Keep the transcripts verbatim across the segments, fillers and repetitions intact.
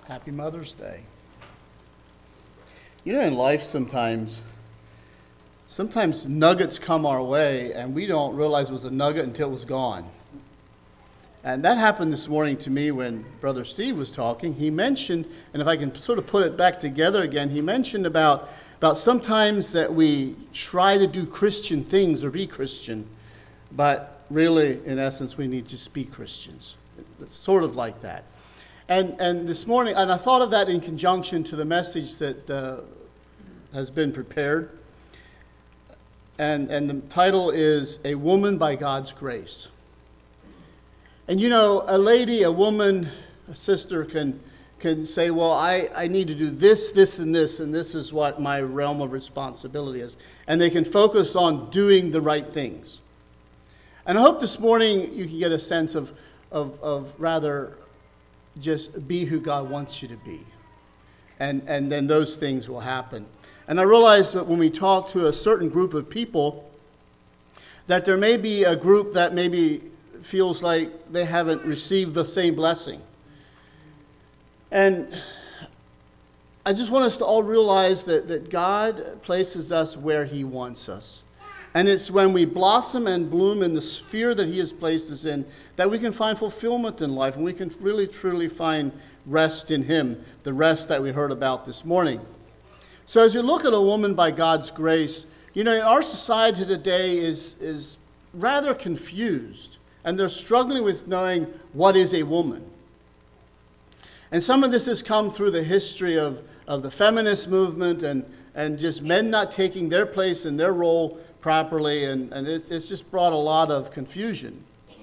Happy Mother's Day. You know, in life sometimes, sometimes nuggets come our way and we don't realize it was a nugget until it was gone. And that happened this morning to me when Brother Steve was talking. He mentioned, and if I can sort of put it back together again, he mentioned about, about sometimes that we try to do Christian things or be Christian, but really, in essence, we need to just be Christians. It's sort of like that. And and this morning, and I thought of that in conjunction to the message that uh, has been prepared. And, and the title is A Woman by God's Grace. And you know, a lady, a woman, a sister can can say, well, I, I need to do this, this, and this, and this is what my realm of responsibility is. And they can focus on doing the right things. And I hope this morning you can get a sense of, of, of rather just be who God wants you to be. And, and then those things will happen. And I realize that when we talk to a certain group of people, that there may be a group that maybe feels like they haven't received the same blessing. And I just want us to all realize that, that God places us where He wants us. And it's when we blossom and bloom in the sphere that He has placed us in that we can find fulfillment in life and we can really, truly find rest in Him, the rest that we heard about this morning. So as you look at a woman by God's grace, you know, our society today is, is rather confused and they're struggling with knowing what is a woman. And some of this has come through the history of, of the feminist movement and, and just men not taking their place and their role properly, and, and it, it's just brought a lot of confusion.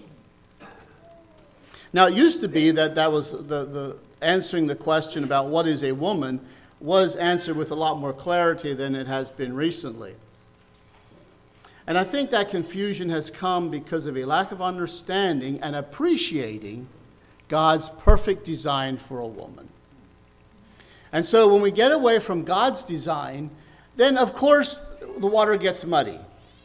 Now, it used to be that that was the, the answering the question about what is a woman was answered with a lot more clarity than it has been recently. And I think that confusion has come because of a lack of understanding and appreciating God's perfect design for a woman. And so when we get away from God's design, then of course the water gets muddy.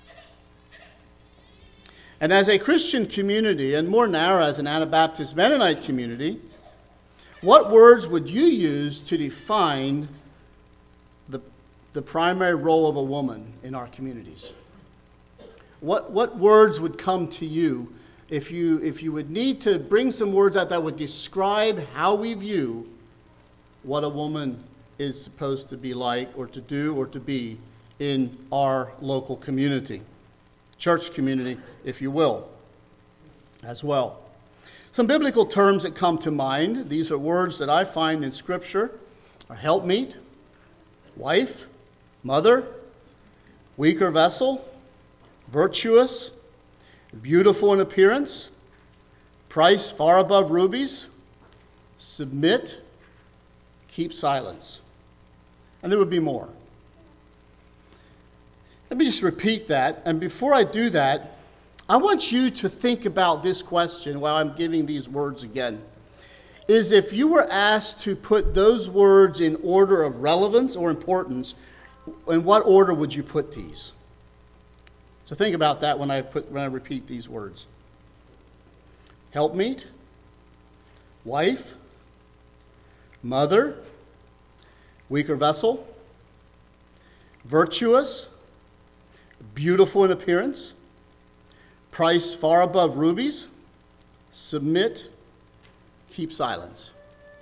And as a Christian community, and more narrow as an Anabaptist Mennonite community, what words would you use to define the, the primary role of a woman in our communities? What, what words would come to you if you, if you would need to bring some words out that would describe how we view what a woman is supposed to be like or to do or to be in our local community, church community, if you will, as well. Some biblical terms that come to mind, these are words that I find in Scripture, are helpmeet, wife, mother, weaker vessel, virtuous, beautiful in appearance, price far above rubies, submit, keep silence. And there would be more. Let me just repeat that. And before I do that, I want you to think about this question while I'm giving these words again. Is if you were asked to put those words in order of relevance or importance, in what order would you put these? So think about that when I put when I repeat these words. Helpmeet, wife, mother, weaker vessel, virtuous, beautiful in appearance, price far above rubies, submit, keep silence.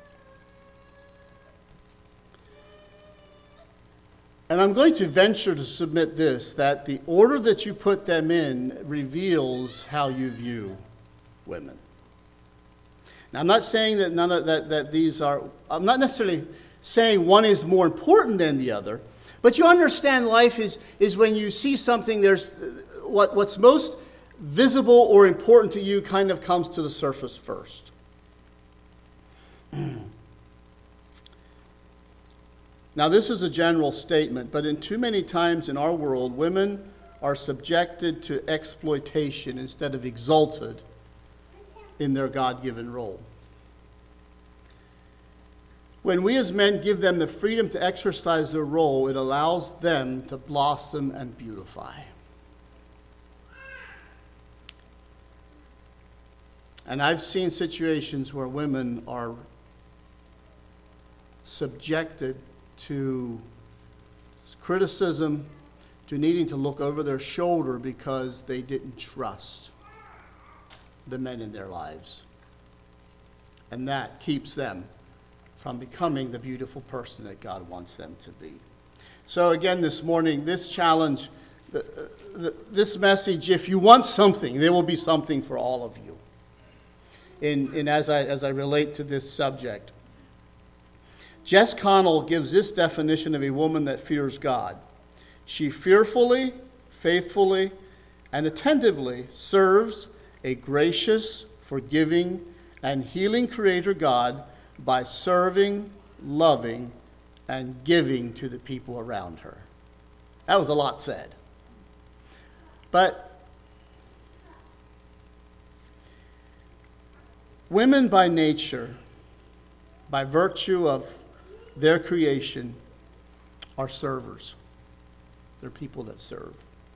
And I'm going to venture to submit this, that the order that you put them in reveals how you view women. Now, I'm not saying that none of that, that these are, I'm not necessarily saying one is more important than the other, but you understand life is, is when you see something, there's what, what's most visible or important to you kind of comes to the surface first. Now, this is a general statement, but in too many times in our world, women are subjected to exploitation instead of exalted in their God-given role. When we as men give them the freedom to exercise their role, it allows them to blossom and beautify. And I've seen situations where women are subjected to criticism, to needing to look over their shoulder because they didn't trust the men in their lives. And that keeps them from becoming the beautiful person that God wants them to be. So again, this morning, this challenge, the, the, this message, if you want something, there will be something for all of you. In, in as I as I relate to this subject, Jess Connell gives this definition of a woman that fears God. She fearfully, faithfully, and attentively serves a gracious, forgiving, and healing Creator God by serving, loving, and giving to the people around her. That was a lot said. But women by nature, by virtue of their creation, are servers. They're people that serve.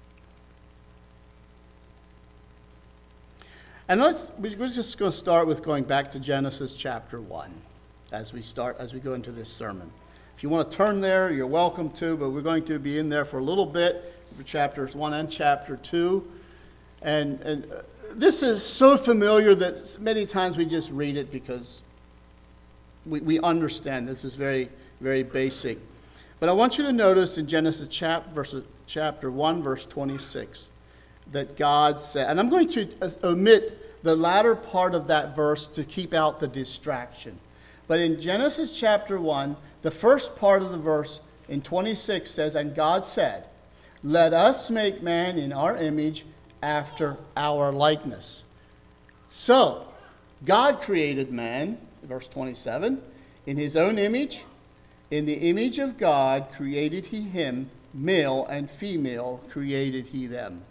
And let's, we're just going to start with going back to Genesis chapter one as we start, as we go into this sermon. If you want to turn there, you're welcome to, but we're going to be in there for a little bit, for chapters one and chapter two. And, and this is so familiar that many times we just read it because we, we understand this is very, very basic. But I want you to notice in Genesis chap, verses, chapter one, verse twenty-six, that God said, and I'm going to omit the latter part of that verse to keep out the distraction. But in Genesis chapter one, the first part of the verse in twenty-six says, and God said, let us make man in our image after our likeness. So, God created man, verse twenty-seven, in his own image. In the image of God created he him, male and female created he them.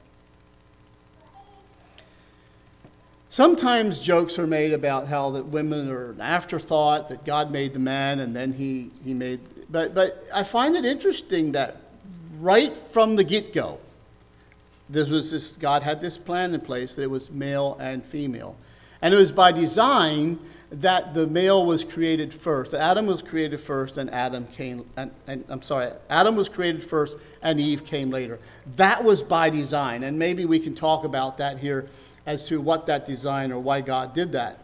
Sometimes jokes are made about how that women are an afterthought, that God made the man and then he, he made... But, but I find it interesting that right from the get-go, this was this, God had this plan in place that it was male and female. And it was by design that the male was created first. Adam was created first and Adam came... And, and I'm sorry, Adam was created first and Eve came later. That was by design. And maybe we can talk about that here as to what that design or why God did that.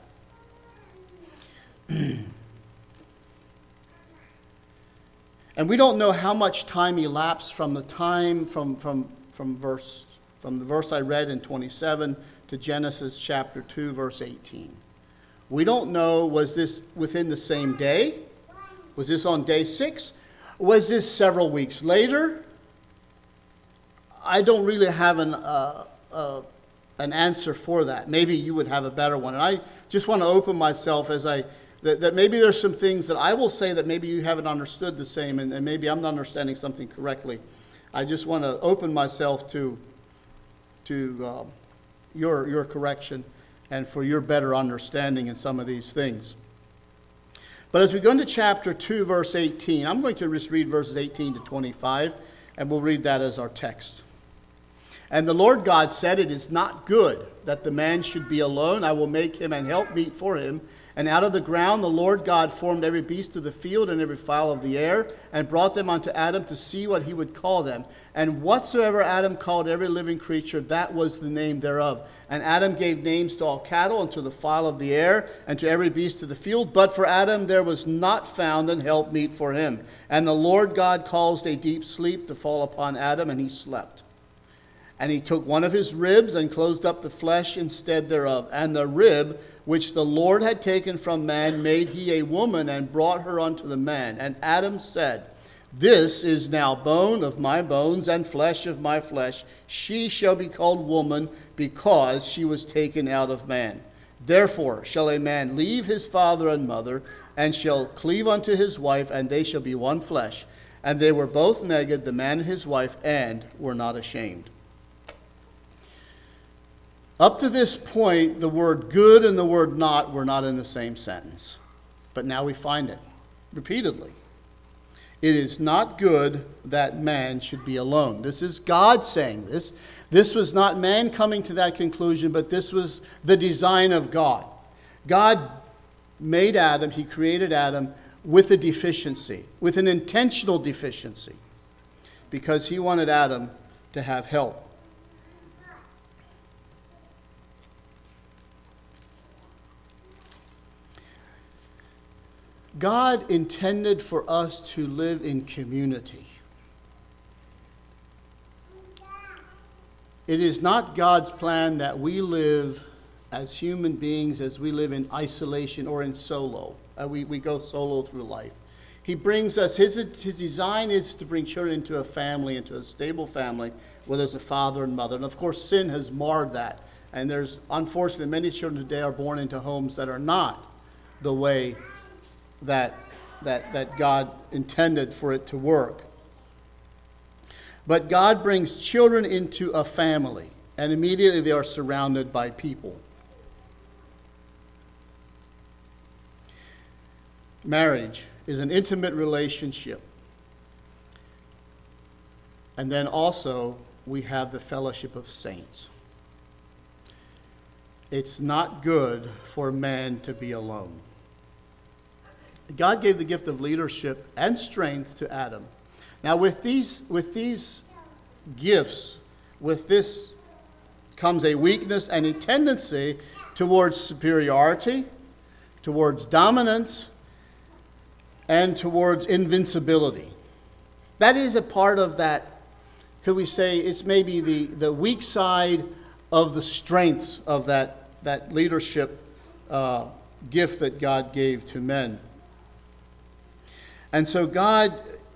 And we don't know how much time elapsed from the time from from from verse from the verse I read in twenty-seven to Genesis chapter two, verse eighteen. We don't know, was this within the same day? Was this on day six? Was this several weeks later? I don't really have an uh, uh, an answer for that. Maybe you would have a better one. And I just want to open myself as I, that, that maybe there's some things that I will say that maybe you haven't understood the same, and, and maybe I'm not understanding something correctly. I just want to open myself to, to uh, your, your correction and for your better understanding in some of these things. But as we go into chapter two, verse eighteen, I'm going to just read verses eighteen to twenty-five, and we'll read that as our text. And the Lord God said, it is not good that the man should be alone. I will make him an helpmeet for him. And out of the ground the Lord God formed every beast of the field and every fowl of the air, and brought them unto Adam to see what he would call them. And whatsoever Adam called every living creature, that was the name thereof. And Adam gave names to all cattle, and to the fowl of the air, and to every beast of the field. But for Adam there was not found an helpmeet for him. And the Lord God caused a deep sleep to fall upon Adam, and he slept. And he took one of his ribs and closed up the flesh instead thereof. And the rib which the Lord had taken from man made he a woman and brought her unto the man. And Adam said, this is now bone of my bones and flesh of my flesh. She shall be called woman because she was taken out of man. Therefore shall a man leave his father and mother and shall cleave unto his wife, and they shall be one flesh. And they were both naked, the man and his wife, and were not ashamed. Up to this point, the word good and the word not were not in the same sentence. But now we find it repeatedly. It is not good that man should be alone. This is God saying this. This was not man coming to that conclusion, but this was the design of God. God made Adam, he created Adam with a deficiency, with an intentional deficiency, because he wanted Adam to have help. God intended for us to live in community. It is not God's plan that we live as human beings, as we live in isolation or in solo. Uh, we, we go solo through life. He brings us, his, his design is to bring children into a family, into a stable family, where there's a father and mother. And of course, sin has marred that. And there's, unfortunately, many children today are born into homes that are not the way that, that, that God intended for it to work. But God brings children into a family, and immediately they are surrounded by people. Marriage is an intimate relationship. And then also, we have the fellowship of saints. It's not good for man to be alone. God gave the gift of leadership and strength to Adam. Now, with these, with these gifts, with this comes a weakness and a tendency towards superiority, towards dominance, and towards invincibility. That is a part of that, could we say, it's maybe the, the weak side of the strength of that, that leadership uh, gift that God gave to men. And so God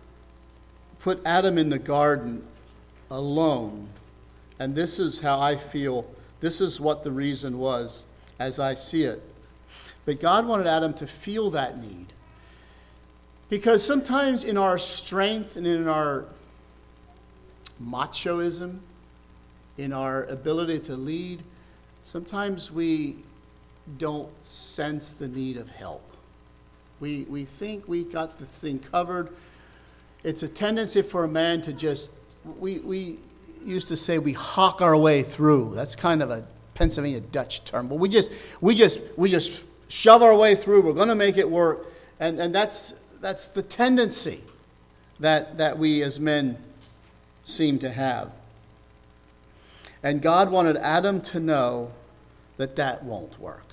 put Adam in the garden alone. And this is how I feel. This is what the reason was, as I see it. But God wanted Adam to feel that need. Because sometimes in our strength and in our machoism, in our ability to lead, sometimes we don't sense the need of help. We, we think we got the thing covered. It's a tendency for a man to just, we, we used to say we hawk our way through. That's kind of a Pennsylvania Dutch term. But we just, we just, we just shove our way through. We're going to make it work. And, and that's, that's the tendency that, that we as men seem to have. And God wanted Adam to know that that won't work.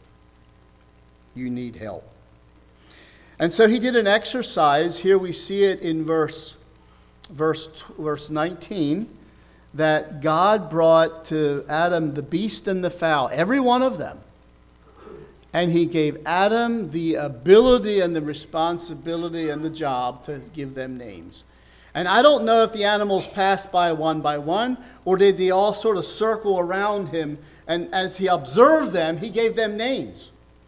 You need help. And so he did an exercise. Here we see it in verse, verse, verse nineteen, that God brought to Adam the beast and the fowl, every one of them. And he gave Adam the ability and the responsibility and the job to give them names. And I don't know if the animals passed by one by one, or did they all sort of circle around him, and as he observed them, he gave them names.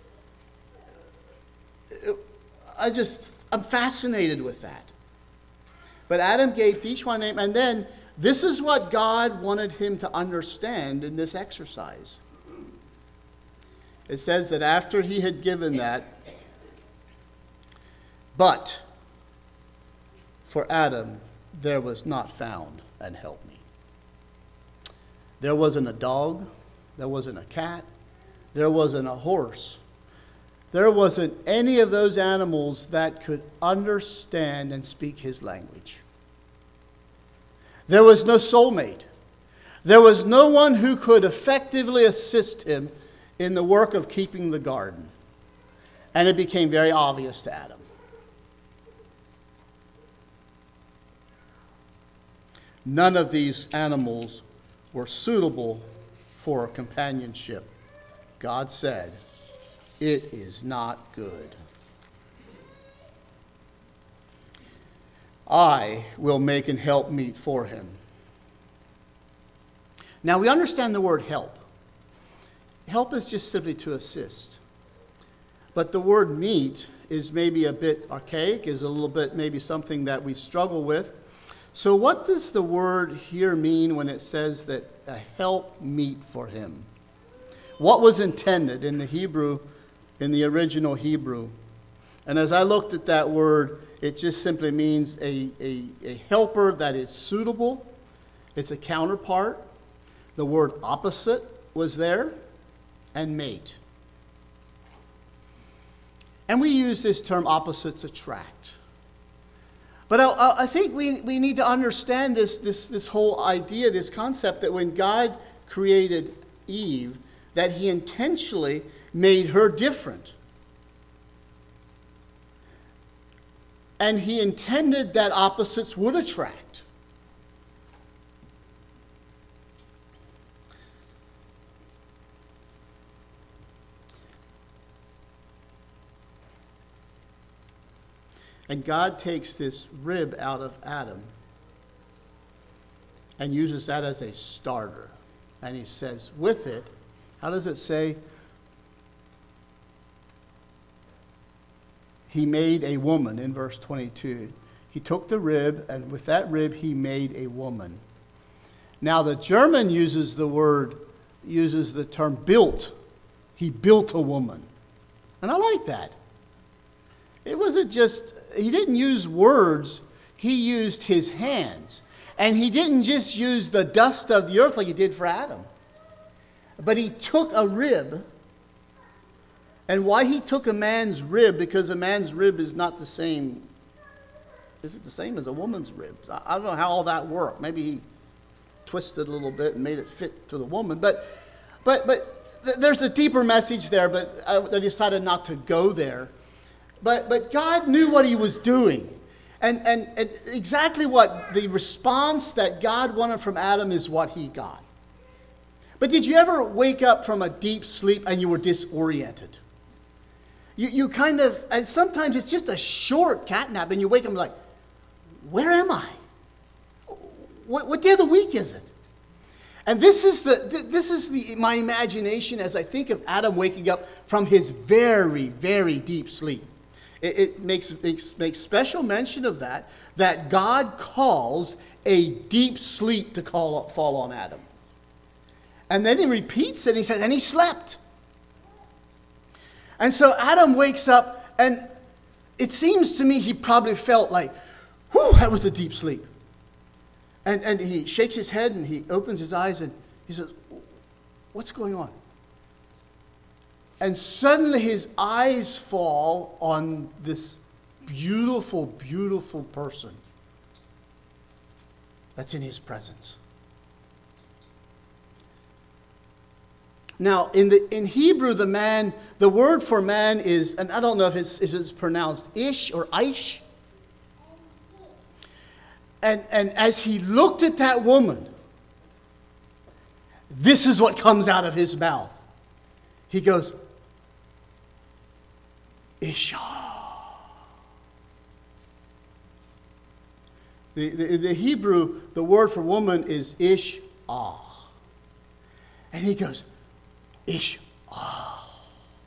I just, I'm fascinated with that. But Adam gave to each one a name, and then this is what God wanted him to understand in this exercise. It says that after he had given that, but for Adam there was not found an helpmeet. There wasn't a dog, there wasn't a cat, there wasn't a horse. There wasn't any of those animals that could understand and speak his language. There was no soulmate. There was no one who could effectively assist him in the work of keeping the garden. And it became very obvious to Adam. None of these animals were suitable for companionship. God said, "It is not good. I will make an helpmeet for him." Now we understand the word help. Help is just simply to assist. But the word meet is maybe a bit archaic, is a little bit maybe something that we struggle with. So what does the word here mean when it says that a help meet for him? What was intended in the Hebrew, in the original Hebrew? And as I looked at that word, it just simply means a, a, a helper that is suitable. It's a counterpart. The word opposite was there, and mate. And we use this term, opposites attract. But I, I think we, we need to understand this, this, this whole idea, this concept that when God created Eve, that he intentionally made her different. And he intended that opposites would attract. And God takes this rib out of Adam and uses that as a starter. And he says, with it, how does it say? He made a woman in verse twenty-two. He took the rib, and with that rib he made a woman. Now the German uses the word, uses the term built. He built a woman. And I like that. It wasn't just, he didn't use words, he used his hands. And he didn't just use the dust of the earth like he did for Adam. But he took a rib. And why he took a man's rib, because a man's rib is not the same, is it the same as a woman's rib? I don't know how all that worked. Maybe he twisted a little bit and made it fit to the woman. But but but th- there's a deeper message there, but I, I decided not to go there. But but God knew what he was doing. And, and, and exactly what the response that God wanted from Adam is what he got. But did you ever wake up from a deep sleep and you were disoriented? You, you kind of, and sometimes it's just a short cat nap and you wake up and like, where am I? What, what day of the week is it? And this is the this is the my imagination as I think of Adam waking up from his very, very deep sleep. It, it makes, makes makes special mention of that, that God calls a deep sleep to call fall on Adam. And then he repeats it, and he says, and he slept. And so Adam wakes up, and it seems to me he probably felt like, whew, that was a deep sleep. And, and he shakes his head, and he opens his eyes, and he says, what's going on? And suddenly his eyes fall on this beautiful, beautiful person that's in his presence. Now, in the in Hebrew, the man, the word for man is, and I don't know if it's, if it's pronounced ish or aish. And, and as he looked at that woman, this is what comes out of his mouth. He goes, Isha. The, the, the Hebrew, the word for woman is ish-ah. And he goes, Ish-ah.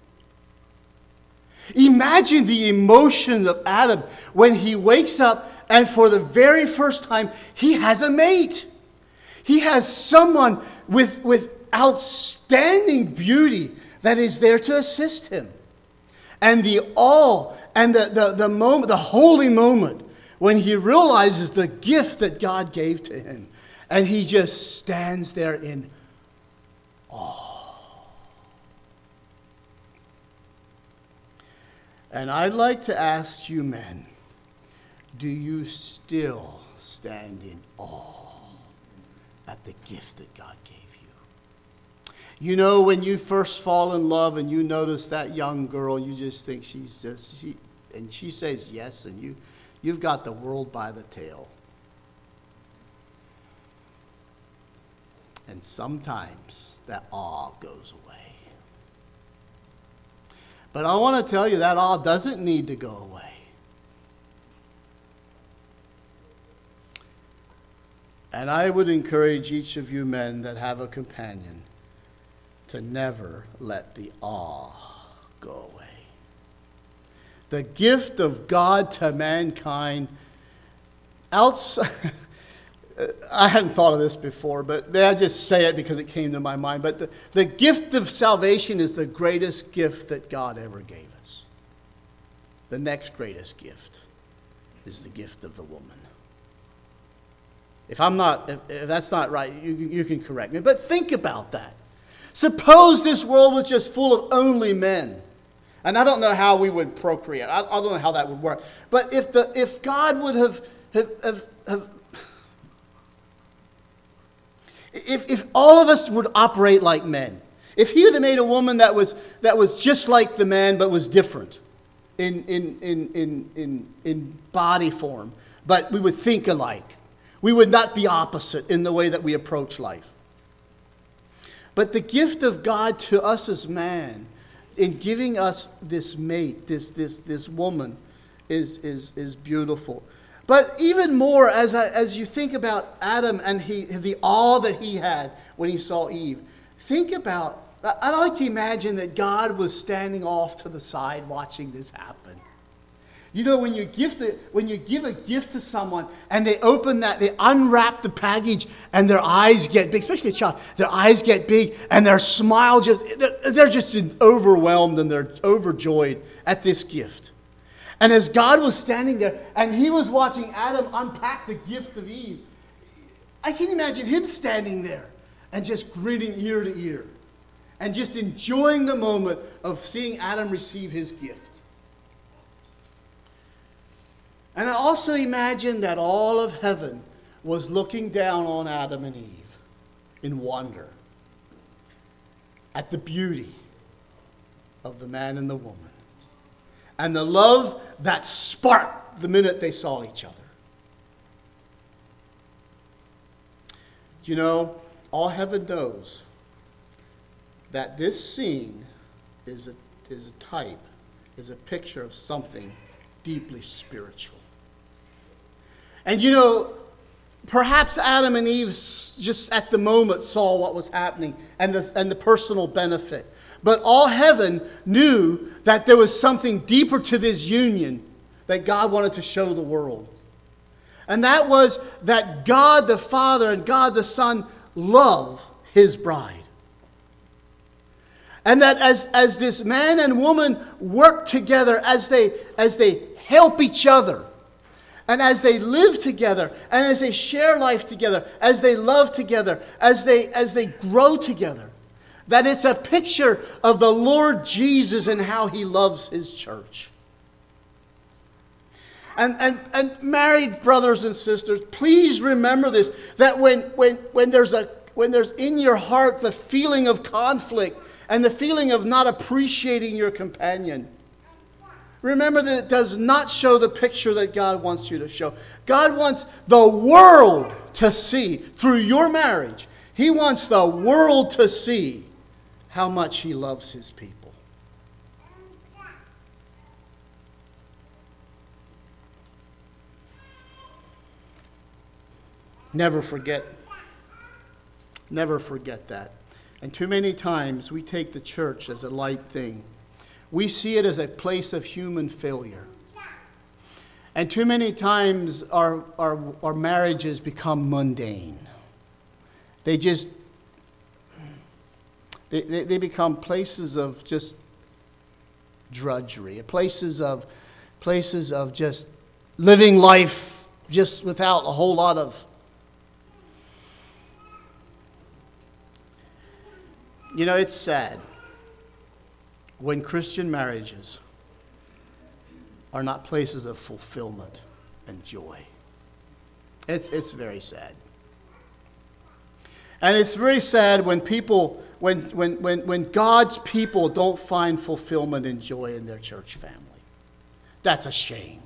Imagine the emotion of Adam when he wakes up and for the very first time he has a mate. He has someone with, with outstanding beauty that is there to assist him. And the awe and the, the, the moment, the holy moment when he realizes the gift that God gave to him. And he just stands there in awe. And I'd like to ask you men, do you still stand in awe at the gift that God gave you? You know, when you first fall in love and you notice that young girl, you just think she's just, she, and she says yes, and you, you've got the world by the tail. And sometimes that awe goes away. But I want to tell you that awe doesn't need to go away. And I would encourage each of you men that have a companion to never let the awe go away. The gift of God to mankind outside. I hadn't thought of this before, but may I just say it because it came to my mind. But the, the gift of salvation is the greatest gift that God ever gave us. The next greatest gift is the gift of the woman. If I'm not, if, if that's not right, you, you can correct me. But think about that. Suppose this world was just full of only men. And I don't know how we would procreate. I, I don't know how that would work. But if the if God would have have, have, have if if all of us would operate like men, if he would have made a woman that was that was just like the man but was different in in in in in, in body form, but we would think alike. We would not be opposite in the way that we approach life. But the gift of God to us as man, in giving us this mate, this this this woman, is is is beautiful. But even more, as I, as you think about Adam and he the awe that he had when he saw Eve, think about. I like to imagine that God was standing off to the side watching this happen. You know, when you gift it, when you give a gift to someone and they open that, they unwrap the package and their eyes get big, especially a child, their eyes get big and their smile just, they're, they're just overwhelmed and they're overjoyed at this gift. And as God was standing there and he was watching Adam unpack the gift of Eve, I can imagine him standing there and just grinning ear to ear and just enjoying the moment of seeing Adam receive his gift. And I also imagine that all of heaven was looking down on Adam and Eve in wonder at the beauty of the man and the woman and the love that sparked the minute they saw each other. You know, all heaven knows that this scene is a, is a type, is a picture of something deeply spiritual. And you know, perhaps Adam and Eve just at the moment saw what was happening and the, and the personal benefit. But all heaven knew that there was something deeper to this union that God wanted to show the world. And that was that God the Father and God the Son love his bride. And that as, as this man and woman work together, as they, as they help each other, and as they live together, and as they share life together, as they love together, as they, as they grow together, that it's a picture of the Lord Jesus and how he loves his church. And, and, and married brothers and sisters, please remember this, that when, when, when, there's a, when there's in your heart the feeling of conflict and the feeling of not appreciating your companion, remember that it does not show the picture that God wants you to show. God wants the world to see through your marriage. He wants the world to see how much he loves his people. Never forget. Never forget that. And too many times we take the church as a light thing. We see it as a place of human failure. And too many times our, our, our marriages become mundane. They just, they, they, they become places of just drudgery, places of, places of just living life just without a whole lot of. You know, it's sad when Christian marriages are not places of fulfillment and joy. It's, it's very sad. And it's very sad when people, when, when, when, when God's people don't find fulfillment and joy in their church family. That's a shame.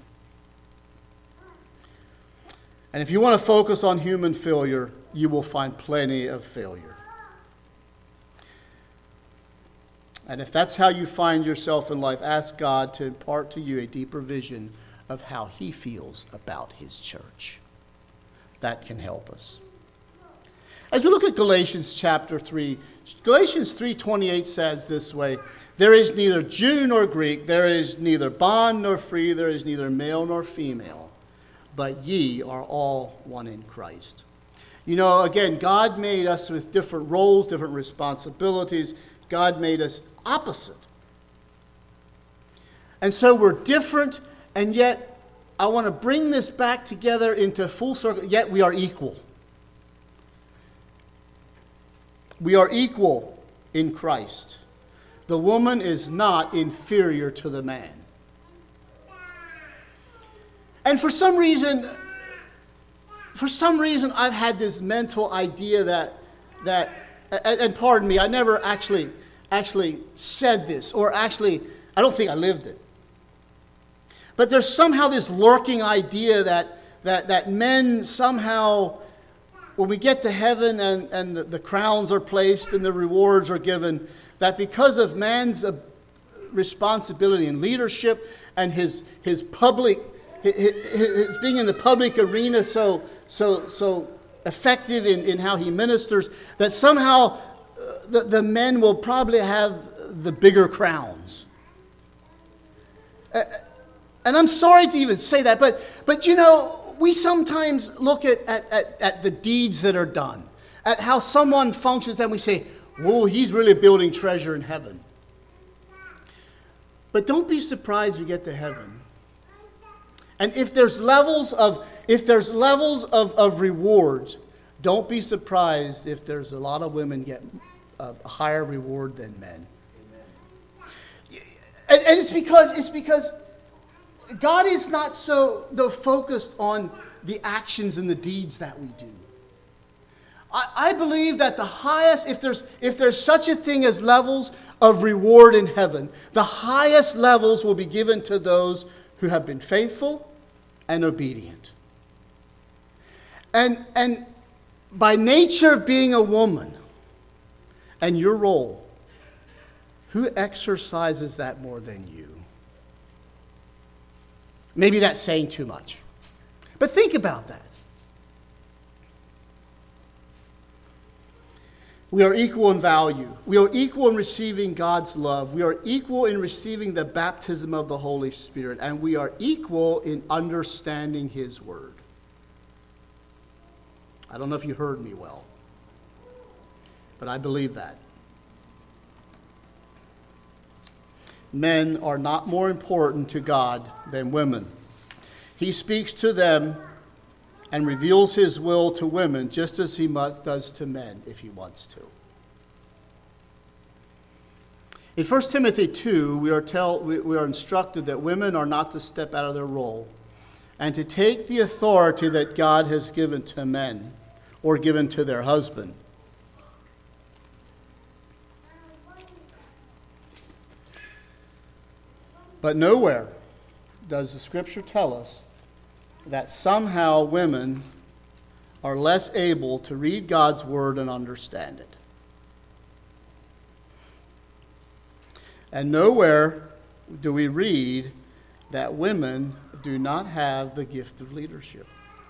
And if you want to focus on human failure, you will find plenty of failure. And if that's how you find yourself in life, ask God to impart to you a deeper vision of how he feels about his church. That can help us. As we look at Galatians chapter three, Galatians three twenty-eight says this way, there is neither Jew nor Greek, there is neither bond nor free, there is neither male nor female, but ye are all one in Christ. You know, again, God made us with different roles, different responsibilities. God made us opposite. And so we're different, and yet I want to bring this back together into full circle, yet we are equal. We are equal in Christ. The the woman is not inferior to the man. And for some reason, for some reason, I've had this mental idea that, that and, and pardon me, I never actually, actually said this, or actually, I don't think I lived it. But there's somehow this lurking idea that, that, that men somehow, when we get to heaven and, and the, the crowns are placed and the rewards are given, that because of man's uh, responsibility and leadership and his, his public, his, his being in the public arena so, so, so effective in, in how he ministers, that somehow uh, the, the men will probably have the bigger crowns. Uh, and I'm sorry to even say that, but, but you know, we sometimes look at, at, at, at the deeds that are done, at how someone functions, and we say, whoa, he's really building treasure in heaven. But don't be surprised we get to heaven. And if there's levels of if there's levels of, of rewards, don't be surprised if there's a lot of women get a higher reward than men. And, and it's because it's because God is not so though focused on the actions and the deeds that we do. I, I believe that the highest, if there's if there's such a thing as levels of reward in heaven, the highest levels will be given to those who have been faithful and obedient. And and by nature of being a woman and your role, who exercises that more than you? Maybe that's saying too much. But think about that. We are equal in value. We are equal in receiving God's love. We are equal in receiving the baptism of the Holy Spirit. And we are equal in understanding His Word. I don't know if you heard me well, but I believe that. Men are not more important to God than women. He speaks to them and reveals His will to women just as He must, does to men if He wants to. In First Timothy two, we are, tell, we, we are instructed that women are not to step out of their role and to take the authority that God has given to men or given to their husband. But nowhere does the Scripture tell us that somehow women are less able to read God's Word and understand it. And nowhere do we read that women do not have the gift of leadership.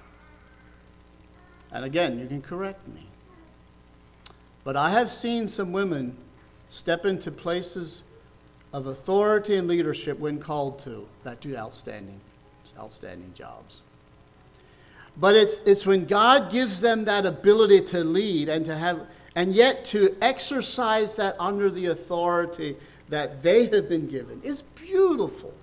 And again, you can correct me. But I have seen some women step into places of authority and leadership when called to that do outstanding, outstanding jobs. But it's it's when God gives them that ability to lead and to have, and yet to exercise that under the authority that they have been given. It's beautiful.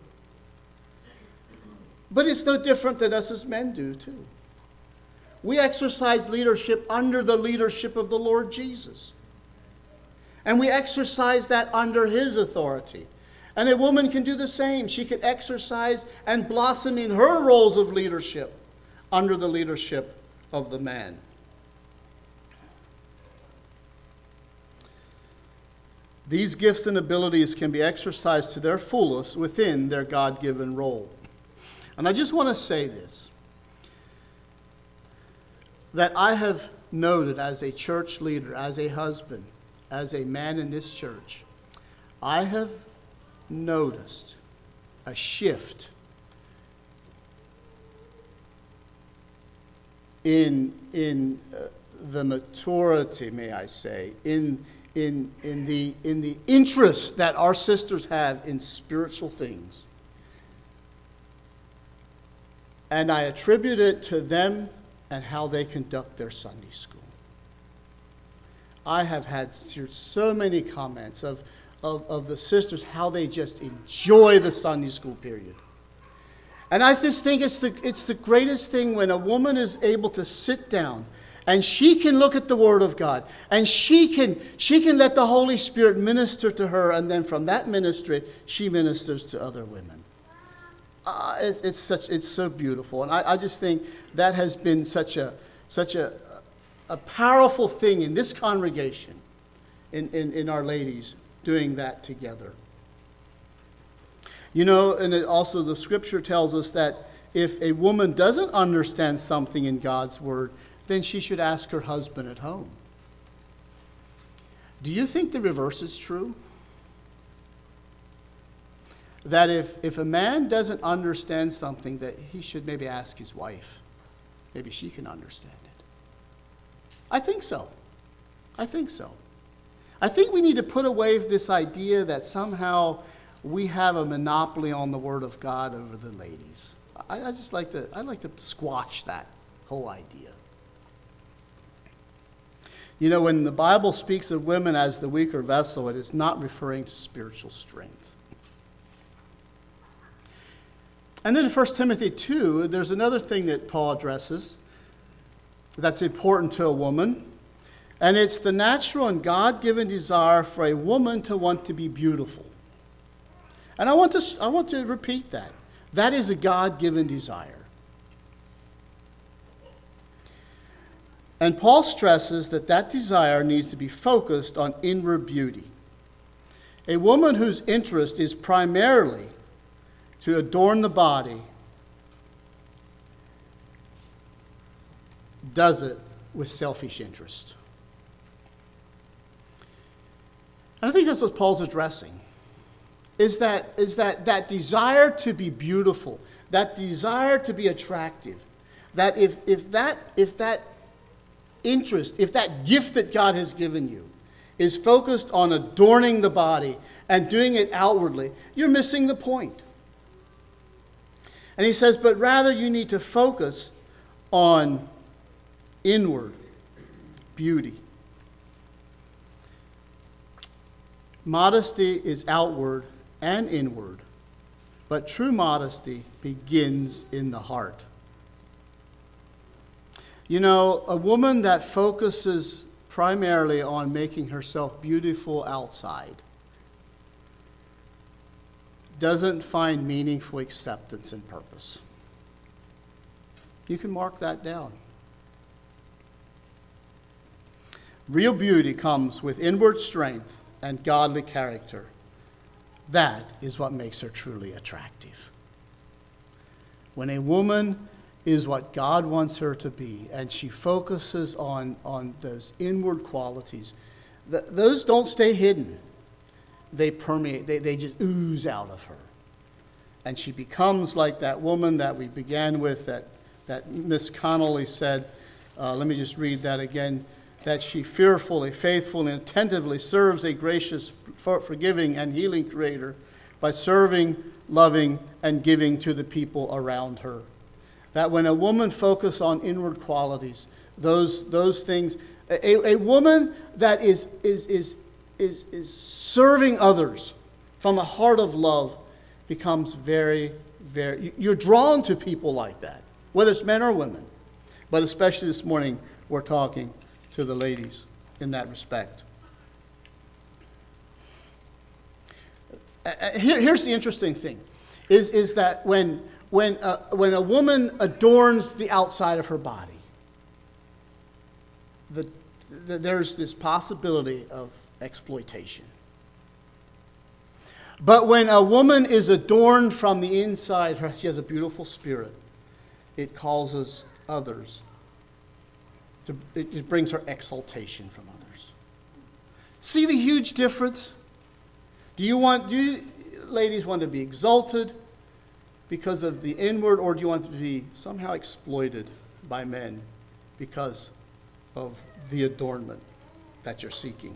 But it's no different than us as men do too. We exercise leadership under the leadership of the Lord Jesus. And we exercise that under His authority. And a woman can do the same. She can exercise and blossom in her roles of leadership under the leadership of the man. These gifts and abilities can be exercised to their fullest within their God-given role. And I just want to say this, that I have noted as a church leader, as a husband, as a man in this church, I have noticed a shift in in uh, the maturity, may I say, in in in the in the interest that our sisters have in spiritual things. And I attribute it to them and how they conduct their Sunday school. I have had so many comments of, of, of the sisters, how they just enjoy the Sunday school period. And I just think it's the, it's the greatest thing when a woman is able to sit down And she can look at the Word of God. And she can, she can let the Holy Spirit minister to her. And then from that ministry, she ministers to other women. Uh, it's, it's, such, it's so beautiful. And I, I just think that has been such a, such a, a powerful thing in this congregation, in, in, in our ladies doing that together. You know, and it also the scripture tells us that if a woman doesn't understand something in God's word, then she should ask her husband at home. Do you think the reverse is true? That if, if a man doesn't understand something, that he should maybe ask his wife. Maybe she can understand it. I think so. I think so. I think we need to put away this idea that somehow we have a monopoly on the Word of God over the ladies. I, I just like to, I'd like to squash that whole idea. You know, when the Bible speaks of women as the weaker vessel, it is not referring to spiritual strength. And then in First Timothy two, there's another thing that Paul addresses that's important to a woman. And it's the natural and God-given desire for a woman to want to be beautiful. And I want to, I want to repeat that. That is a God-given desire. And Paul stresses that that desire needs to be focused on inward beauty. A woman whose interest is primarily to adorn the body does it with selfish interest. And I think that's what Paul's addressing. Is that, is that that desire to be beautiful, that desire to be attractive, that if, if that if that interest, if that gift that God has given you is focused on adorning the body and doing it outwardly, you're missing the point. And he says, but rather you need to focus on inward beauty. Modesty is outward and inward, but true modesty begins in the heart. You know, a woman that focuses primarily on making herself beautiful outside doesn't find meaningful acceptance and purpose. You can mark that down. Real beauty comes with inward strength and godly character. That is what makes her truly attractive. When a woman is what God wants her to be, and she focuses on, on those inward qualities, th- those don't stay hidden. They permeate, they, they just ooze out of her. And she becomes like that woman that we began with, that, that Miss Connolly said, uh, let me just read that again, that she fearfully, faithfully, and attentively serves a gracious, forgiving, and healing Creator by serving, loving, and giving to the people around her. That when a woman focuses on inward qualities, those, those things, a, a woman that is, is, is, is, is serving others from a heart of love becomes very, very, you're drawn to people like that, whether it's men or women. But especially this morning, we're talking to the ladies in that respect. Uh, here, here's the interesting thing, is, is that when, when, uh, when a woman adorns the outside of her body, the, the, there's this possibility of exploitation. But when a woman is adorned from the inside, her, she has a beautiful spirit, it causes others to, it, it brings her exaltation from others. See the huge difference? Do you want, do you, ladies want to be exalted because of the inward, or do you want to be somehow exploited by men because of the adornment that you're seeking?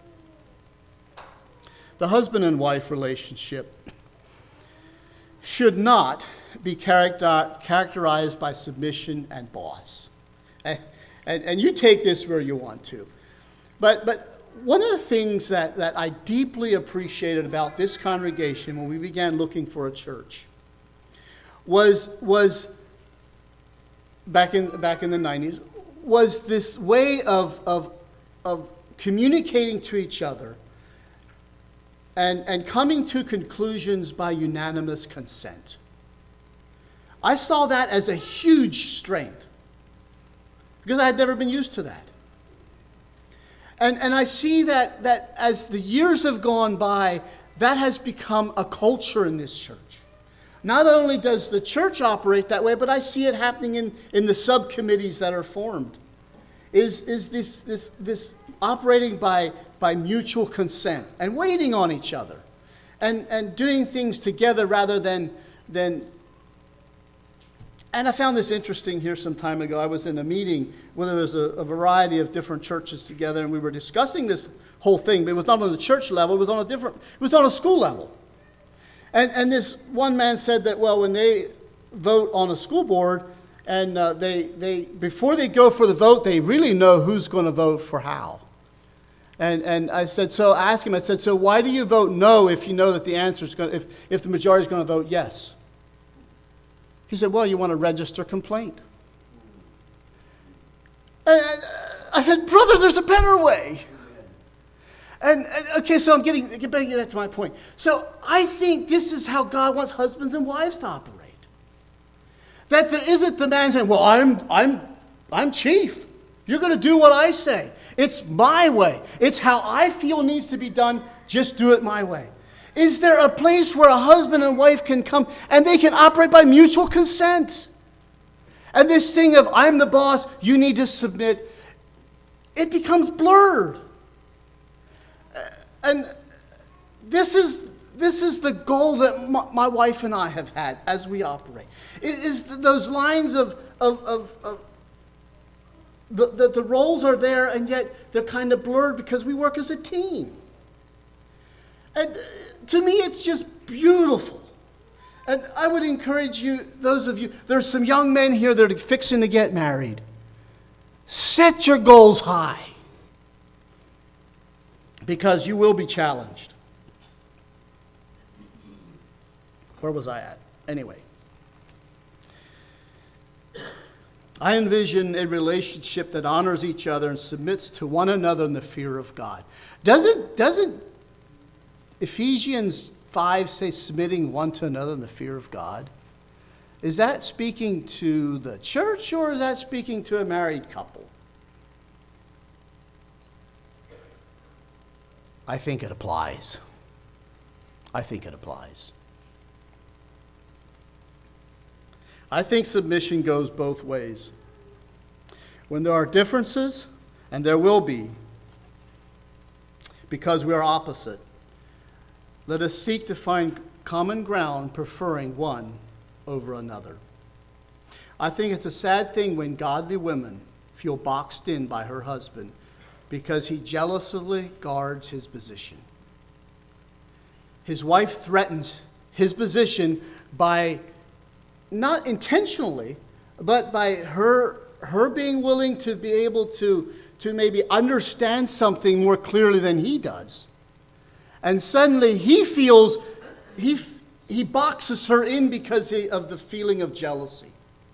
The husband and wife relationship should not be character, characterized by submission and boss. And, and, and you take this where you want to. But, but one of the things that, that I deeply appreciated about this congregation when we began looking for a church was, was back in, back in the nineties, was this way of, of, of communicating to each other and, and coming to conclusions by unanimous consent. I saw that as a huge strength because I had never been used to that. And, and I see that, that as the years have gone by, that has become a culture in this church. Not only does the church operate that way, but I see it happening in, in the subcommittees that are formed. Is, is this, this, this operating by, by mutual consent and waiting on each other and, and doing things together rather than, than... And I found this interesting here some time ago. I was in a meeting where there was a, a variety of different churches together, and we were discussing this whole thing, but it was not on the church level, it was on a different, it was on a school level. And, and this one man said that, well, when they vote on a school board, and uh, they, they before they go for the vote, they really know who's going to vote for how. And, and I said, so I asked him, I said, so why do you vote no if you know that the answer is going to, if, if the majority is going to vote yes? He said, well, you want to register complaint. And I said, brother, there's a better way. And, and okay, so I'm getting, get back to my point. So I think this is how God wants husbands and wives to operate. That there isn't the man saying, well, I'm, I'm, I'm chief. You're going to do what I say. It's my way. It's how I feel needs to be done. Just do it my way. Is there a place where a husband and wife can come and they can operate by mutual consent? And this thing of I'm the boss, you need to submit, it becomes blurred. And this is this is the goal that my, my wife and I have had as we operate. It is those lines of of, of, of the, the the roles are there, and yet they're kind of blurred because we work as a team. And to me, it's just beautiful. And I would encourage you, those of you, there's some young men here that are fixing to get married. Set your goals high, because you will be challenged. Where was I at? Anyway. I envision a relationship that honors each other and submits to one another in the fear of God. Doesn't, doesn't Ephesians five say submitting one to another in the fear of God? Is that speaking to the church, or is that speaking to a married couple? I think it applies. I think it applies. I think submission goes both ways. When there are differences, and there will be, because we are opposite, let us seek to find common ground, preferring one over another. I think it's a sad thing when godly women feel boxed in by her husband because he jealously guards his position. His wife threatens his position by, not intentionally, but by her her being willing to be able to, to maybe understand something more clearly than he does. And suddenly he feels, he, he boxes her in because he, of the feeling of jealousy.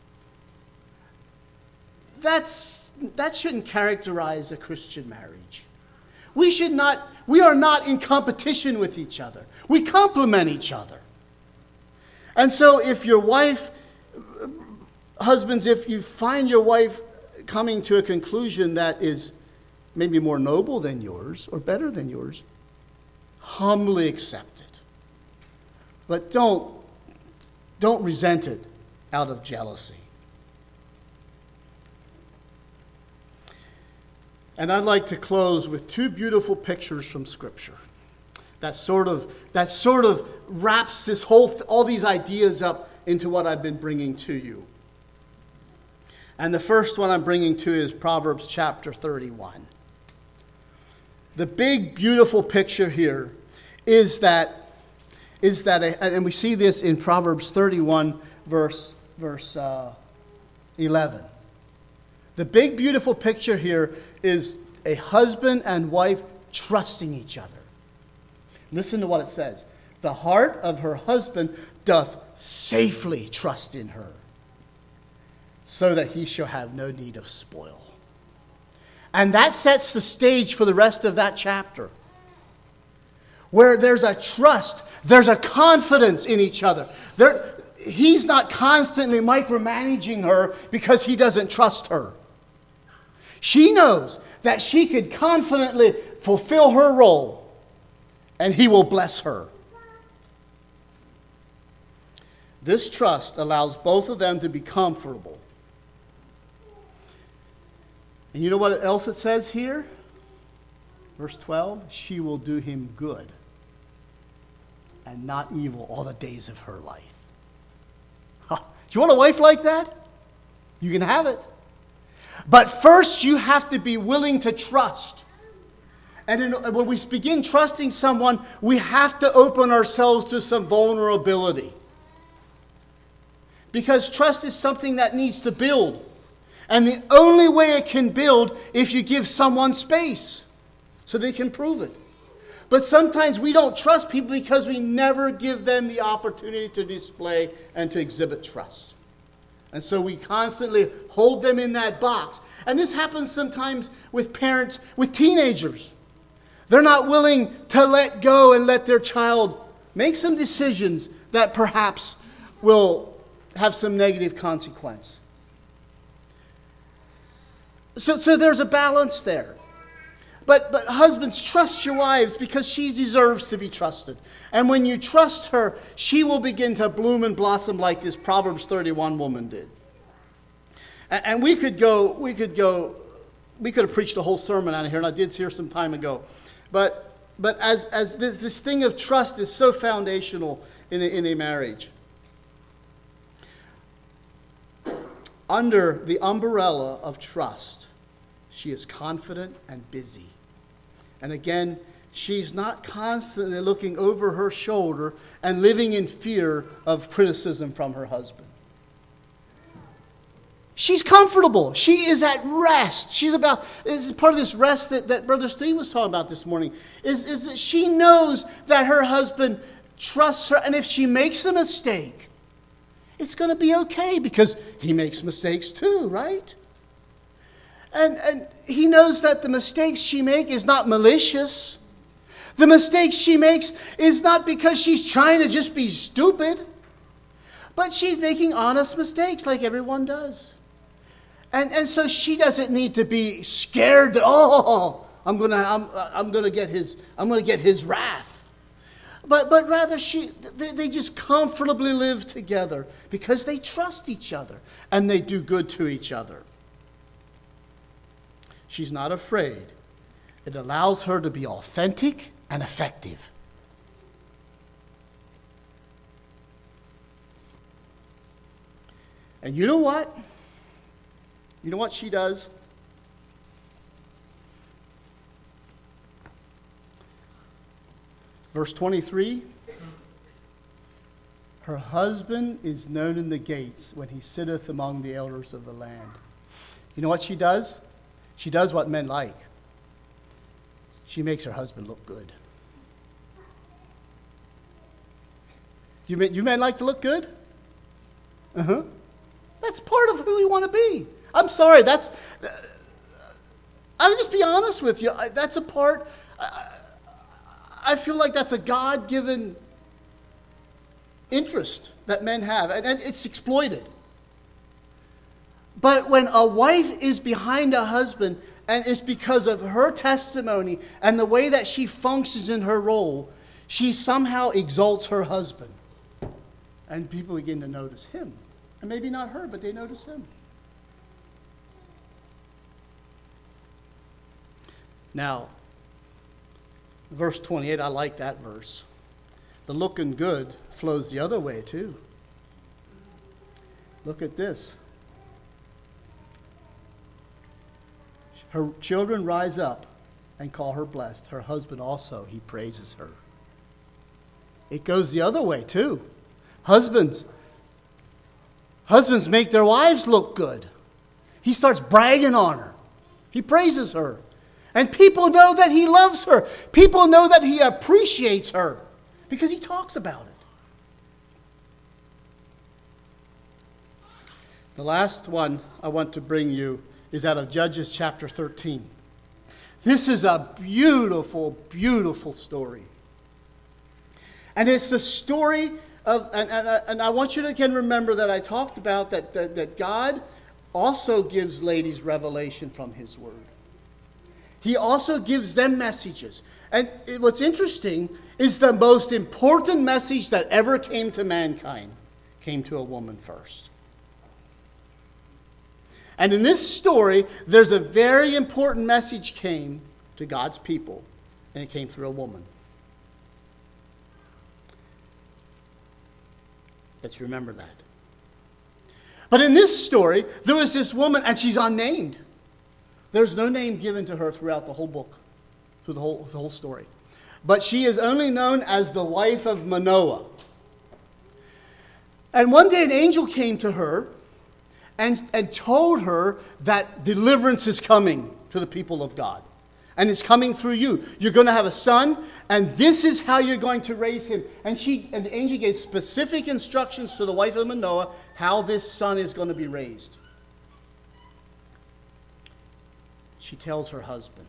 That's, that shouldn't characterize a Christian marriage. We should not, we are not in competition with each other. We complement each other. And so if your wife, husbands, if you find your wife coming to a conclusion that is maybe more noble than yours or better than yours, humbly accept it. But don't, don't resent it out of jealousy. And I'd like to close with two beautiful pictures from Scripture that sort of, that sort of wraps this whole, all these ideas up into what I've been bringing to you. And the first one I'm bringing to you is Proverbs chapter thirty-one. The big, beautiful picture here is that, is that, a, and we see this in Proverbs thirty-one, verse, verse uh, eleven. The big, beautiful picture here is a husband and wife trusting each other. Listen to what it says. The heart of her husband doth safely trust in her, so that he shall have no need of spoil. And that sets the stage for the rest of that chapter, where there's a trust, there's a confidence in each other. There, he's not constantly micromanaging her because he doesn't trust her. She knows that she could confidently fulfill her role, and he will bless her. This trust allows both of them to be comfortable. And you know what else it says here? Verse twelve, she will do him good and not evil all the days of her life. Huh. Do you want a wife like that? You can have it. But first you have to be willing to trust. And in, when we begin trusting someone, we have to open ourselves to some vulnerability. Because trust is something that needs to build. And the only way it can build if you give someone space so they can prove it. But sometimes we don't trust people because we never give them the opportunity to display and to exhibit trust. And so we constantly hold them in that box. And this happens sometimes with parents, with teenagers. They're not willing to let go and let their child make some decisions that perhaps will have some negative consequence. So, so there's a balance there. But, but husbands, trust your wives because she deserves to be trusted. And when you trust her, she will begin to bloom and blossom like this Proverbs thirty-one woman did. And, and we could go, we could go, we could have preached a whole sermon out of here, and I did here some time ago. But, but as, as this, this thing of trust is so foundational in a, in a marriage. Under the umbrella of trust, she is confident and busy. And again, she's not constantly looking over her shoulder and living in fear of criticism from her husband. She's comfortable. She is at rest. She's about, this is part of this rest that, that Brother Steve was talking about this morning, is, is that she knows that her husband trusts her, and if she makes a mistake, it's going to be okay because he makes mistakes too, right? And, and he knows that the mistakes she makes is not malicious. The mistakes she makes is not because she's trying to just be stupid, but she's making honest mistakes like everyone does. And, and so she doesn't need to be scared that, oh, I'm gonna I'm I'm gonna get his I'm gonna get his wrath. But but rather she they, they just comfortably live together because they trust each other and they do good to each other. She's not afraid. It allows her to be authentic and effective. And you know what? You know what she does? Verse twenty-three. Her husband is known in the gates when he sitteth among the elders of the land. You know what she does? She does what men like. She makes her husband look good. Do you men, do you men like to look good? Uh-huh. That's part of who we want to be. I'm sorry, that's... Uh, I'll just be honest with you. I, that's a part... Uh, I feel like that's a God-given interest that men have, and, and it's exploited. But when a wife is behind a husband, and it's because of her testimony and the way that she functions in her role, she somehow exalts her husband. And people begin to notice him. And maybe not her, but they notice him. Now, verse twenty-eight, I like that verse. The looking good flows the other way too. Look at this. Her children rise up and call her blessed. Her husband also, he praises her. It goes the other way too. Husbands, husbands make their wives look good. He starts bragging on her. He praises her. And people know that he loves her. People know that he appreciates her because he talks about it. The last one I want to bring you is out of Judges chapter thirteen. This is a beautiful, beautiful story. And it's the story of, and, and, and I want you to again remember that I talked about that, that, that God also gives ladies revelation from his word. He also gives them messages. And it, what's interesting is the most important message that ever came to mankind came to a woman first. And in this story, there's a very important message came to God's people, and it came through a woman. Let's remember that. But in this story, there was this woman, and she's unnamed. There's no name given to her throughout the whole book, through the whole, the whole story. But she is only known as the wife of Manoah. And one day an angel came to her and, and told her that deliverance is coming to the people of God. And it's coming through you. You're going to have a son, and this is how you're going to raise him. And she and the angel gave specific instructions to the wife of Manoah how this son is going to be raised. She tells her husband,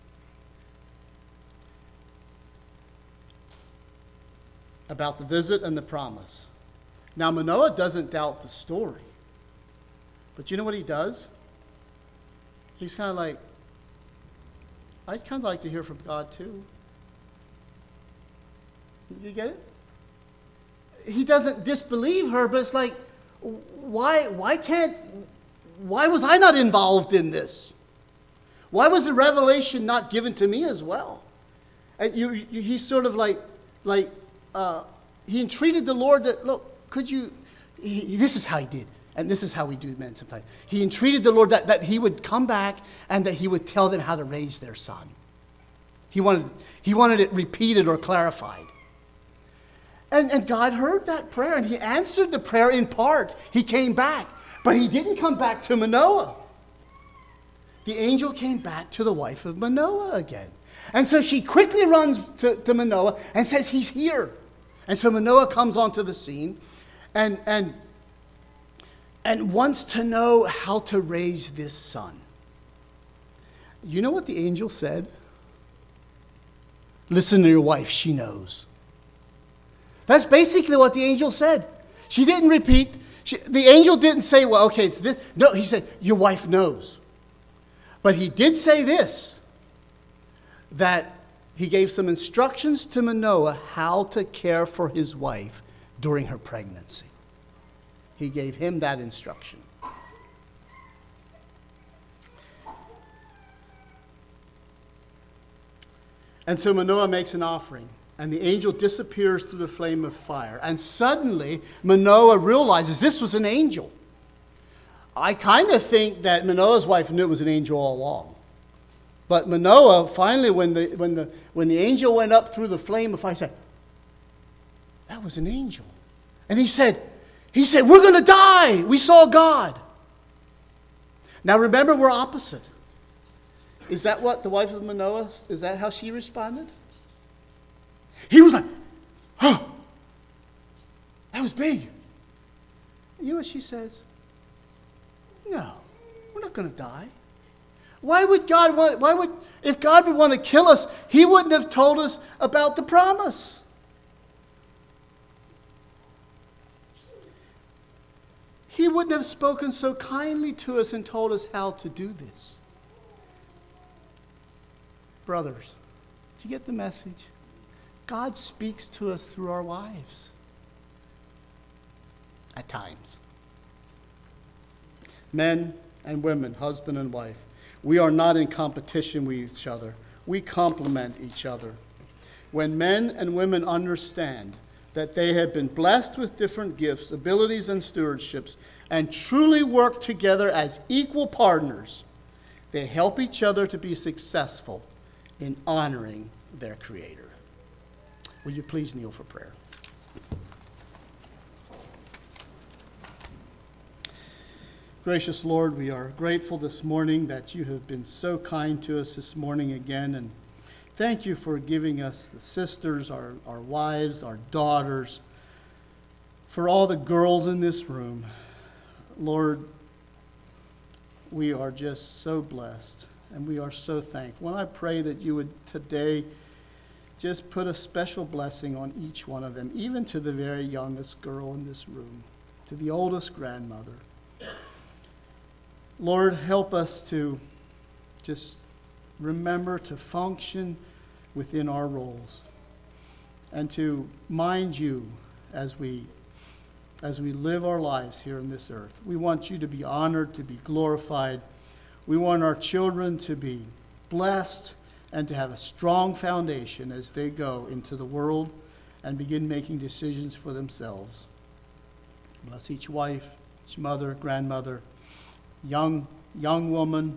about the visit and the promise. Now, Manoah doesn't doubt the story. But you know what he does? He's kind of like, I'd kind of like to hear from God too. You get it? He doesn't disbelieve her, but it's like, why, why can't, why was I not involved in this? Why was the revelation not given to me as well? And you, you, he's sort of like, like, uh, he entreated the Lord that, look, could you, he, this is how he did. And this is how we do men sometimes. He entreated the Lord that, that he would come back and that he would tell them how to raise their son. He wanted, he wanted it repeated or clarified. And, and God heard that prayer, and he answered the prayer in part. He came back, but he didn't come back to Manoah. The angel came back to the wife of Manoah again. And so she quickly runs to, to Manoah and says, he's here. And so Manoah comes onto the scene and, and, and wants to know how to raise this son. You know what the angel said? Listen to your wife, she knows. That's basically what the angel said. She didn't repeat. She, the angel didn't say, well, okay, it's this. No, he said, your wife knows. But he did say this, that he gave some instructions to Manoah how to care for his wife during her pregnancy. He gave him that instruction. And so Manoah makes an offering, and the angel disappears through the flame of fire. And suddenly, Manoah realizes this was an angel. I kind of think that Manoah's wife knew it was an angel all along. But Manoah, finally, when the, when the, when the angel went up through the flame of fire, he said, that was an angel. And he said, he said, we're going to die. We saw God. Now remember, we're opposite. Is that what the wife of Manoah, is that how she responded? He was like, oh, that was big. You know what she says? No, we're not going to die. Why would God want, why would, if God would want to kill us, he wouldn't have told us about the promise. He wouldn't have spoken so kindly to us and told us how to do this. Brothers, do you get the message? God speaks to us through our wives. At times. Men and women, husband and wife, we are not in competition with each other. We complement each other. When men and women understand that they have been blessed with different gifts, abilities, and stewardships, and truly work together as equal partners, they help each other to be successful in honoring their Creator. Will you please kneel for prayer? Gracious Lord, we are grateful this morning that you have been so kind to us this morning again, and thank you for giving us the sisters, our, our wives, our daughters, for all the girls in this room. Lord, we are just so blessed and we are so thankful. And I pray that you would today just put a special blessing on each one of them, even to the very youngest girl in this room, to the oldest grandmother. Lord, help us to just remember to function within our roles and to mind you as we as we live our lives here on this earth. We want you to be honored, to be glorified. We want our children to be blessed and to have a strong foundation as they go into the world and begin making decisions for themselves. Bless each wife, each mother, grandmother, young young woman.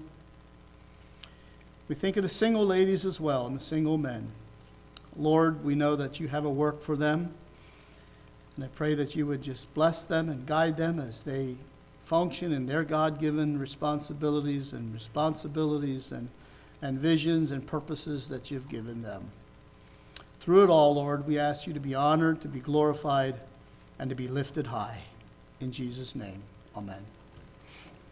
We think of the single ladies as well and the single men. Lord, we know that you have a work for them. And I pray that you would just bless them and guide them as they function in their God-given responsibilities and responsibilities and, and visions and purposes that you've given them. Through it all, Lord, we ask you to be honored, to be glorified, and to be lifted high. In Jesus' name, amen.